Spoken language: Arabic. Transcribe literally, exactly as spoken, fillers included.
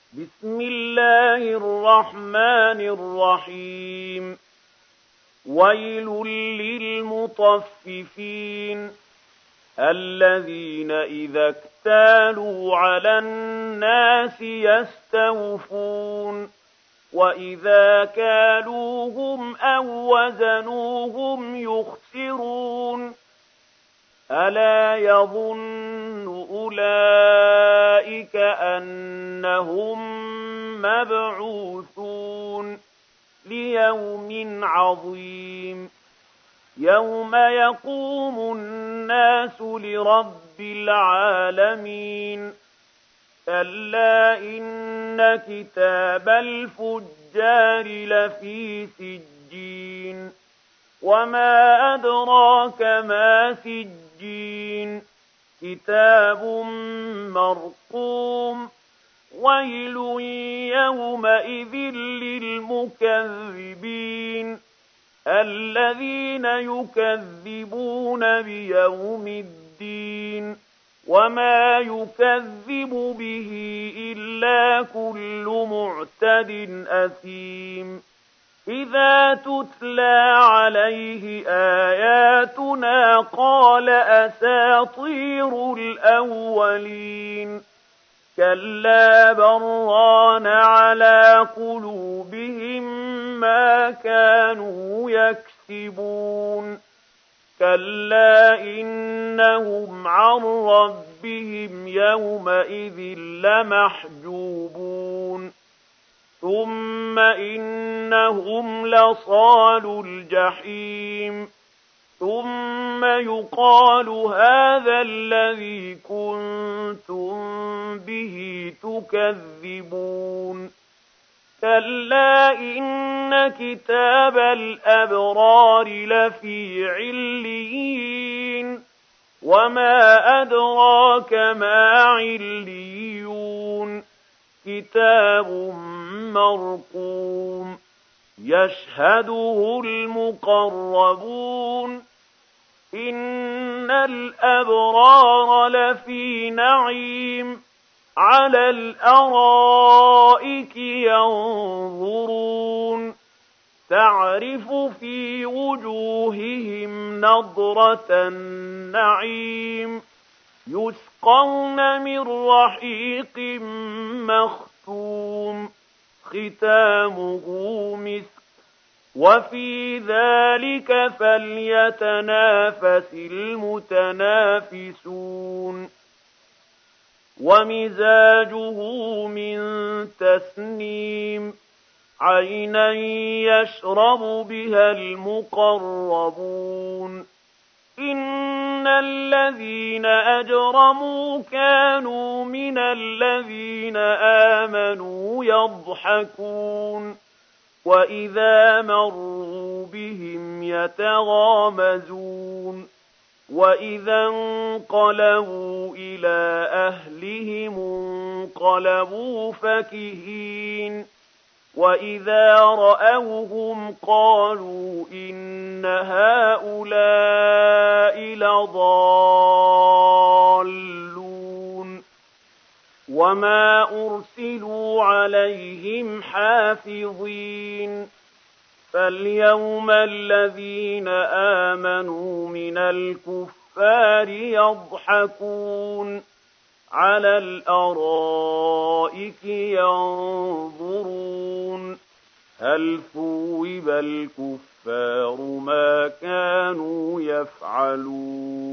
بسم الله الرحمن الرحيم ويل للمطففين الذين إذا اكتالوا على الناس يستوفون وإذا كالوهم أو وزنوهم يخسرون ألا يظن أولئك أنهم مبعوثون ليوم عظيم يوم يقوم الناس لرب العالمين كلا إن كتاب الفجار لفي سجين وما أدراك ما سجين كتاب مرقوم ويل يومئذ للمكذبين الذين يكذبون بيوم الدين وما يكذب به إلا كل معتد أثيم إذا تتلى عليه آياتنا قال أساطير الأولين كلا بران على قلوبهم ما كانوا يكسبون كلا إنهم عن ربهم يومئذ لمحجوبون ثم إنهم لصالو الجحيم ثم يقال هذا الذي كنتم به تكذبون كلا إن كتاب الأبرار لفي عليين وما أدراك ما عليون كتاب مرقوم يشهده المقربون إن الأبرار لفي نعيم على الأرائك ينظرون تعرف في وجوههم نضرة النعيم يسقون من رحيق مختوم ختامه مسك وفي ذلك فليتنافس المتنافسون ومزاجه من تسنيم عينا يشرب بها المقربون إن الذين أجرموا كانوا من الذين آمنوا يضحكون وإذا مروا بهم يتغامزون وإذا انقلبوا إلى أهلهم انقلبوا فكهين وإذا رأوهم قالوا إن هؤلاء لضالون وما أرسلوا عليهم حافظين فاليوم الذين آمنوا من الكفار يضحكون على الأرائك ينظرون هل ثوب الكفار ما كانوا يفعلون